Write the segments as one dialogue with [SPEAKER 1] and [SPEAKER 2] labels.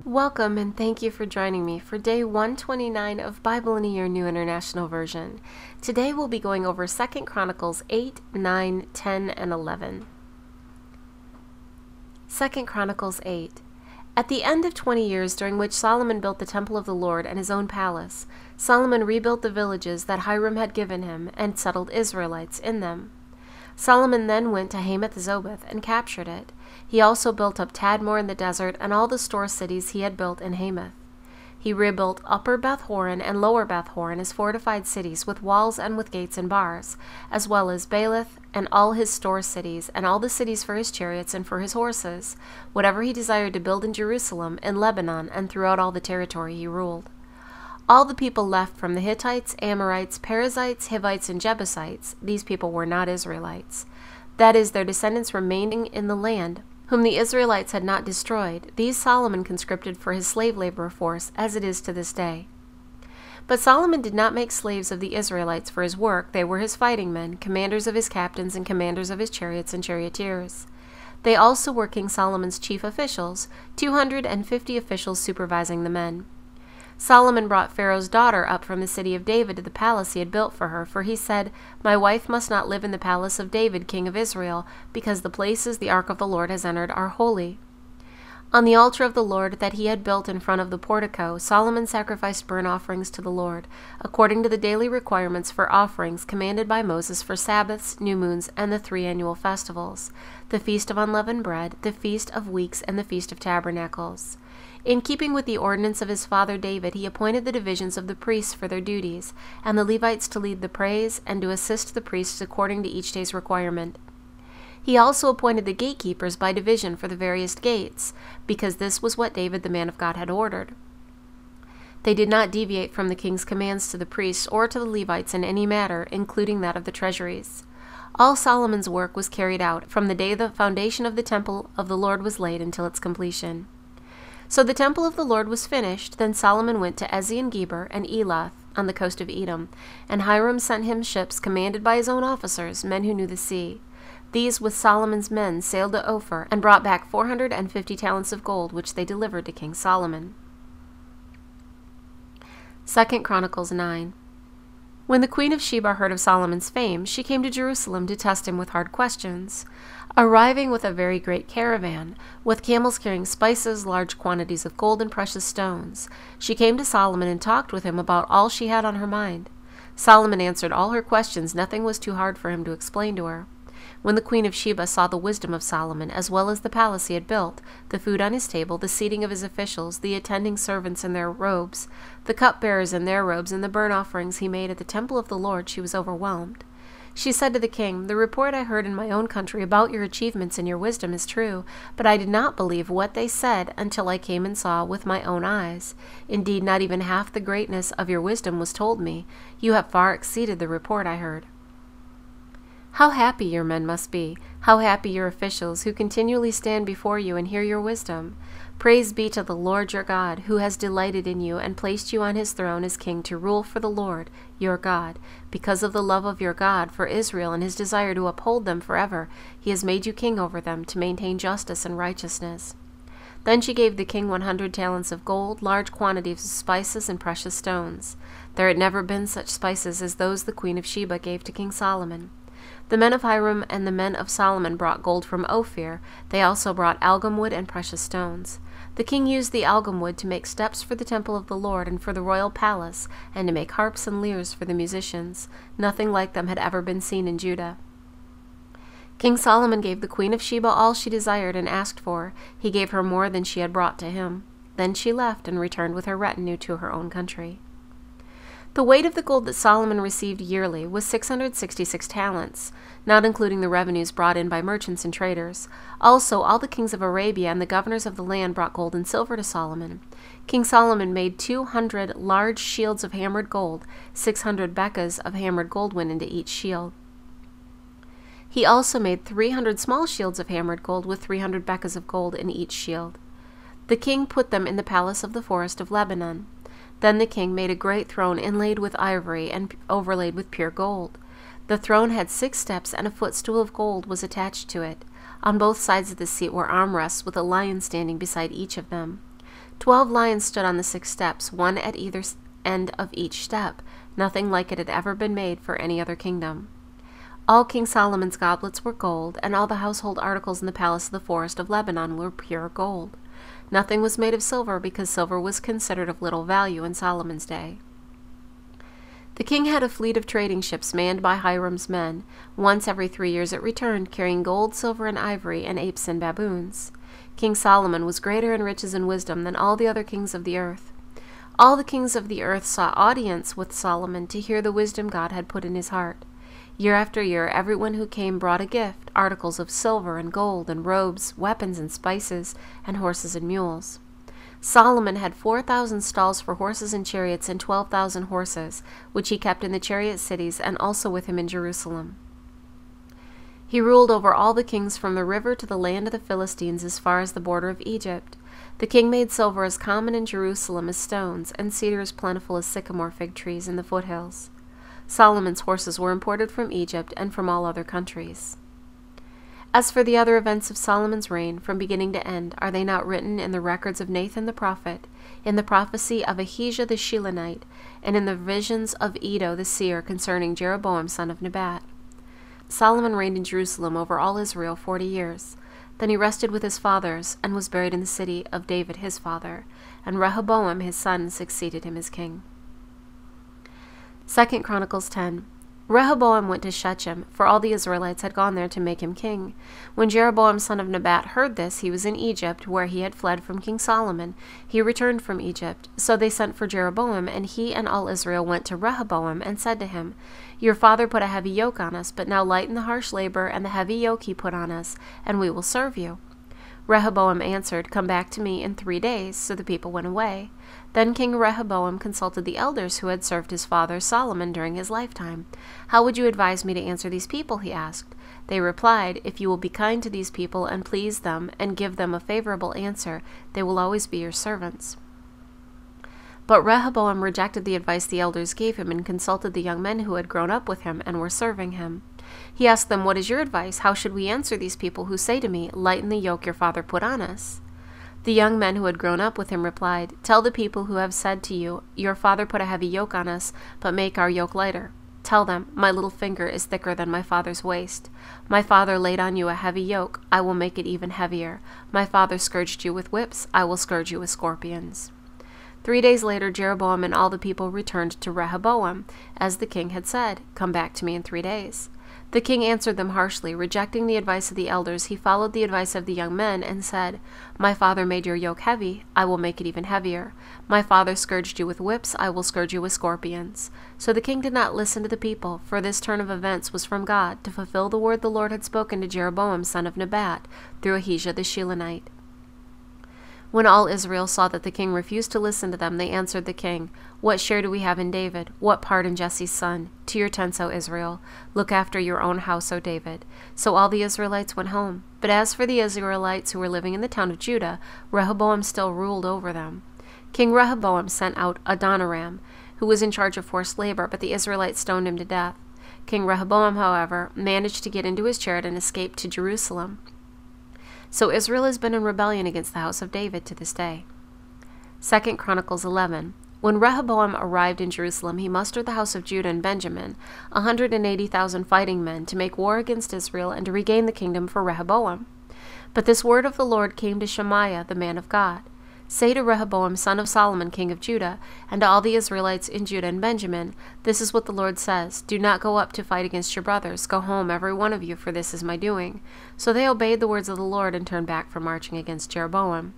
[SPEAKER 1] Welcome and thank you for joining me for day 129 of Bible in a Year New International Version. Today we'll be going over 2 Chronicles 8, 9, 10, and 11. 2 Chronicles 8. At the end of 20 years during which Solomon built the temple of the Lord and his own palace, Solomon rebuilt the villages that Hiram had given him and settled Israelites in them. Solomon then went to Hamath-Zobah and captured it. He also built up Tadmor in the desert and all the store cities he had built in Hamath. He rebuilt Upper Beth-horon and Lower Beth-horon as fortified cities with walls and with gates and bars, as well as Baalath and all his store cities and all the cities for his chariots and for his horses, whatever he desired to build in Jerusalem, in Lebanon, and throughout all the territory he ruled. All the people left from the Hittites, Amorites, Perizzites, Hivites, and Jebusites. These people were not Israelites. That is, their descendants remaining in the land, whom the Israelites had not destroyed. These Solomon conscripted for his slave labor force, as it is to this day. But Solomon did not make slaves of the Israelites for his work. They were his fighting men, commanders of his captains, and commanders of his chariots and charioteers. They also were King Solomon's chief officials, 250 officials supervising the men. Solomon brought Pharaoh's daughter up from the city of David to the palace he had built for her, for he said, "My wife must not live in the palace of David, king of Israel, because the places the ark of the Lord has entered are holy." On the altar of the Lord that he had built in front of the portico, Solomon sacrificed burnt offerings to the Lord, according to the daily requirements for offerings commanded by Moses for Sabbaths, new moons, and the 3 annual festivals, the Feast of Unleavened Bread, the Feast of Weeks, and the Feast of Tabernacles. In keeping with the ordinance of his father David, he appointed the divisions of the priests for their duties, and the Levites to lead the praise, and to assist the priests according to each day's requirement. He also appointed the gatekeepers by division for the various gates, because this was what David the man of God had ordered. They did not deviate from the king's commands to the priests or to the Levites in any matter, including that of the treasuries. All Solomon's work was carried out from the day the foundation of the temple of the Lord was laid until its completion. So the temple of the Lord was finished. Then Solomon went to Ezion-Geber and Elath on the coast of Edom, and Hiram sent him ships commanded by his own officers, men who knew the sea. These with Solomon's men sailed to Ophir and brought back 450 talents of gold, which they delivered to King Solomon. 2 Chronicles 9. When the queen of Sheba heard of Solomon's fame, she came to Jerusalem to test him with hard questions. Arriving with a very great caravan, with camels carrying spices, large quantities of gold, and precious stones, she came to Solomon and talked with him about all she had on her mind. Solomon answered all her questions. Nothing was too hard for him to explain to her. When the queen of Sheba saw the wisdom of Solomon, as well as the palace he had built, the food on his table, the seating of his officials, the attending servants in their robes, the cupbearers in their robes, and the burnt offerings he made at the temple of the Lord, she was overwhelmed. She said to the king, "The report I heard in my own country about your achievements and your wisdom is true, but I did not believe what they said until I came and saw with my own eyes. Indeed, not even half the greatness of your wisdom was told me. You have far exceeded the report I heard. How happy your men must be, how happy your officials, who continually stand before you and hear your wisdom. Praise be to the Lord your God, who has delighted in you and placed you on his throne as king to rule for the Lord your God. Because of the love of your God for Israel and his desire to uphold them forever, he has made you king over them to maintain justice and righteousness." Then she gave the king 100 talents of gold, large quantities of spices, and precious stones. There had never been such spices as those the queen of Sheba gave to King Solomon. The men of Hiram and the men of Solomon brought gold from Ophir. They also brought algum wood and precious stones. The king used the algum wood to make steps for the temple of the Lord and for the royal palace, and to make harps and lyres for the musicians. Nothing like them had ever been seen in Judah. King Solomon gave the queen of Sheba all she desired and asked for. He gave her more than she had brought to him. Then she left and returned with her retinue to her own country. The weight of the gold that Solomon received yearly was 666 talents, not including the revenues brought in by merchants and traders. Also, all the kings of Arabia and the governors of the land brought gold and silver to Solomon. King Solomon made 200 large shields of hammered gold. 600 bekas of hammered gold went into each shield. He also made 300 small shields of hammered gold with 300 bekas of gold in each shield. The king put them in the palace of the forest of Lebanon. Then the king made a great throne inlaid with ivory and overlaid with pure gold. The throne had 6 steps, and a footstool of gold was attached to it. On both sides of the seat were armrests with a lion standing beside each of them. 12 lions stood on the 6 steps, one at either end of each step. Nothing like it had ever been made for any other kingdom. All King Solomon's goblets were gold, and all the household articles in the palace of the forest of Lebanon were pure gold. Nothing was made of silver, because silver was considered of little value in Solomon's day. The king had a fleet of trading ships manned by Hiram's men. Once every 3 years it returned, carrying gold, silver, and ivory, and apes and baboons. King Solomon was greater in riches and wisdom than all the other kings of the earth. All the kings of the earth sought audience with Solomon to hear the wisdom God had put in his heart. Year after year, everyone who came brought a gift, articles of silver and gold and robes, weapons and spices, and horses and mules. Solomon had 4,000 stalls for horses and chariots and 12,000 horses, which he kept in the chariot cities and also with him in Jerusalem. He ruled over all the kings from the river to the land of the Philistines as far as the border of Egypt. The king made silver as common in Jerusalem as stones, and cedar as plentiful as sycamore fig trees in the foothills. Solomon's horses were imported from Egypt and from all other countries. As for the other events of Solomon's reign, from beginning to end, are they not written in the records of Nathan the prophet, in the prophecy of Ahijah the Shilonite, and in the visions of Iddo the seer concerning Jeroboam son of Nebat? Solomon reigned in Jerusalem over all Israel 40 years. Then he rested with his fathers, and was buried in the city of David his father, and Rehoboam his son succeeded him as king. 2 Chronicles 10. Rehoboam went to Shechem, for all the Israelites had gone there to make him king. When Jeroboam son of Nebat heard this, he was in Egypt, where he had fled from King Solomon. He returned from Egypt. So they sent for Jeroboam, and he and all Israel went to Rehoboam, and said to him, Your father put a heavy yoke on us, but now lighten the harsh labor and the heavy yoke he put on us, and we will serve you. Rehoboam answered, Come back to me in 3 days. So the people went away. Then King Rehoboam consulted the elders who had served his father Solomon during his lifetime. How would you advise me to answer these people? He asked. They replied, If you will be kind to these people and please them and give them a favorable answer, they will always be your servants. But Rehoboam rejected the advice the elders gave him and consulted the young men who had grown up with him and were serving him. He asked them, What is your advice? How should we answer these people who say to me, Lighten the yoke your father put on us? The young men who had grown up with him replied, Tell the people who have said to you, Your father put a heavy yoke on us, but make our yoke lighter. Tell them, My little finger is thicker than my father's waist. My father laid on you a heavy yoke, I will make it even heavier. My father scourged you with whips, I will scourge you with scorpions. 3 days later, Jeroboam and all the people returned to Rehoboam, as the king had said, Come back to me in 3 days. The king answered them harshly. Rejecting the advice of the elders, he followed the advice of the young men and said, My father made your yoke heavy, I will make it even heavier. My father scourged you with whips, I will scourge you with scorpions. So the king did not listen to the people, for this turn of events was from God, to fulfill the word the Lord had spoken to Jeroboam son of Nebat, through Ahijah the Shilonite. When all Israel saw that the king refused to listen to them, they answered the king, What share do we have in David? What part in Jesse's son? To your tents, O Israel. Look after your own house, O David. So all the Israelites went home. But as for the Israelites who were living in the town of Judah, Rehoboam still ruled over them. King Rehoboam sent out Adoniram, who was in charge of forced labor, but the Israelites stoned him to death. King Rehoboam, however, managed to get into his chariot and escape to Jerusalem. So Israel has been in rebellion against the house of David to this day. 2 Chronicles 11. When Rehoboam arrived in Jerusalem, he mustered the house of Judah and Benjamin, 180,000 fighting men, to make war against Israel and to regain the kingdom for Rehoboam. But this word of the Lord came to Shemaiah, the man of God. Say to Rehoboam, son of Solomon, king of Judah, and to all the Israelites in Judah and Benjamin, This is what the Lord says, Do not go up to fight against your brothers. Go home, every one of you, for this is my doing. So they obeyed the words of the Lord and turned back from marching against Jeroboam.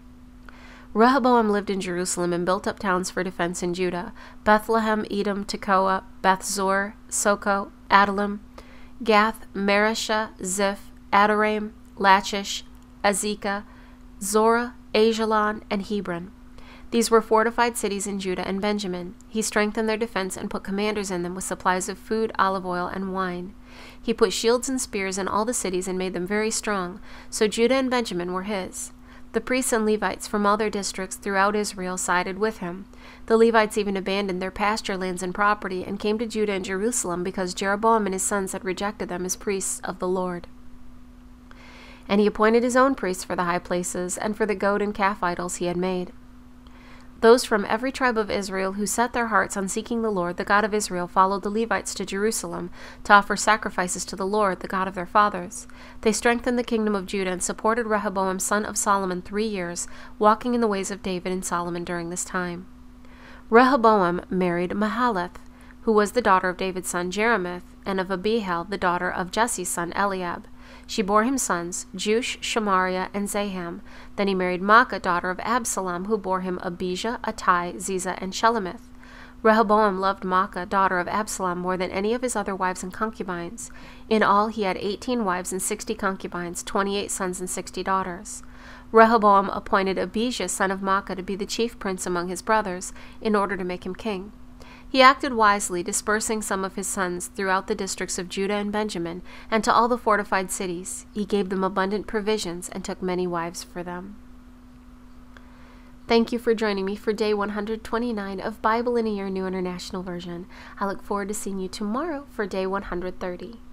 [SPEAKER 1] Rehoboam lived in Jerusalem and built up towns for defense in Judah, Bethlehem, Edom, Tekoa, Bethzor, Soko, Adullam, Gath, Mareshah, Ziph, Adoram, Lachish, Azekah, Zorah, Ajalon, and Hebron. These were fortified cities in Judah and Benjamin. He strengthened their defense and put commanders in them with supplies of food, olive oil, and wine. He put shields and spears in all the cities and made them very strong, so Judah and Benjamin were his. The priests and Levites from all their districts throughout Israel sided with him. The Levites even abandoned their pasture lands and property and came to Judah and Jerusalem because Jeroboam and his sons had rejected them as priests of the Lord. And he appointed his own priests for the high places and for the goat and calf idols he had made. Those from every tribe of Israel who set their hearts on seeking the Lord, the God of Israel, followed the Levites to Jerusalem to offer sacrifices to the Lord, the God of their fathers. They strengthened the kingdom of Judah and supported Rehoboam, son of Solomon, 3 years, walking in the ways of David and Solomon during this time. Rehoboam married Mahalath, who was the daughter of David's son Jerimoth, and of Abihail, the daughter of Jesse's son Eliab. She bore him sons, Jush, Shemariah, and Zaham. Then he married Maacah, daughter of Absalom, who bore him Abijah, Attai, Ziza, and Shelemith. Rehoboam loved Maacah, daughter of Absalom, more than any of his other wives and concubines. In all he had 18 wives and 60 concubines, 28 sons and 60 daughters. Rehoboam appointed Abijah, son of Maacah, to be the chief prince among his brothers, in order to make him king. He acted wisely, dispersing some of his sons throughout the districts of Judah and Benjamin, and to all the fortified cities. He gave them abundant provisions and took many wives for them. Thank you for joining me for day 129 of Bible in a Year New International Version. I look forward to seeing you tomorrow for day 130.